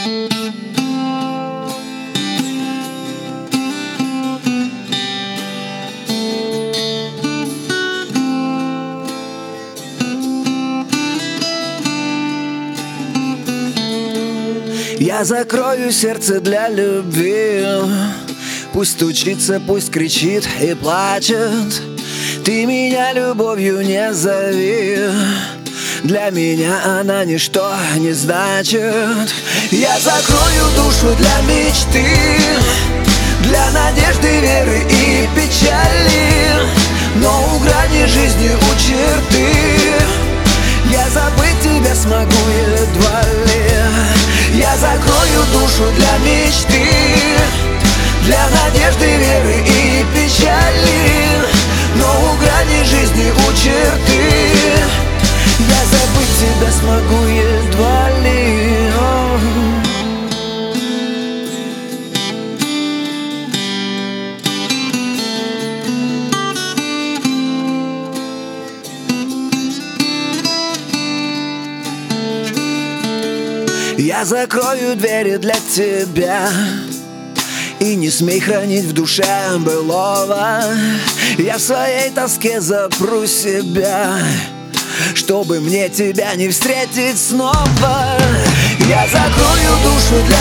Я закрою сердце для любви. Пусть стучится, пусть кричит и плачет. Ты меня любовью не зови. Для меня она ничто не значит. Я закрою душу для мечты, для надежды, веры и печали. Но у грани жизни у черты я забыть тебя смогу едва ли. Я закрою душу для мечты, для надежды, веры и печали. Но у грани жизни у черты я забыть тебя смогу едва ли. Я закрою двери для тебя и не смей хранить в душе былого. Я в своей тоске запру себя, чтобы мне тебя не встретить снова. Я закрою душу для